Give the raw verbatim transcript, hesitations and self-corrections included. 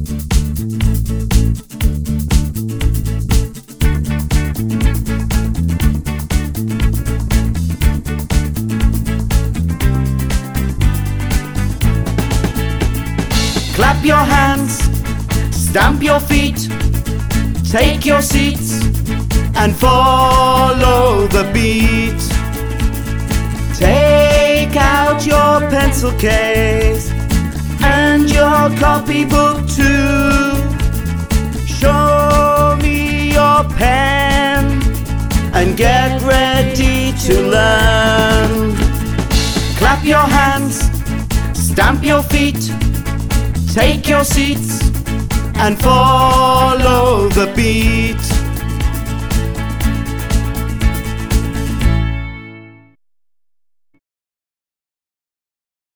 Clap your hands, stamp your feet, take your seats and follow the beat. Take out your pencil case and your copybook too. Show me your pen and get ready to learn. Clap your hands, stamp your feet, take your seats and follow the beat.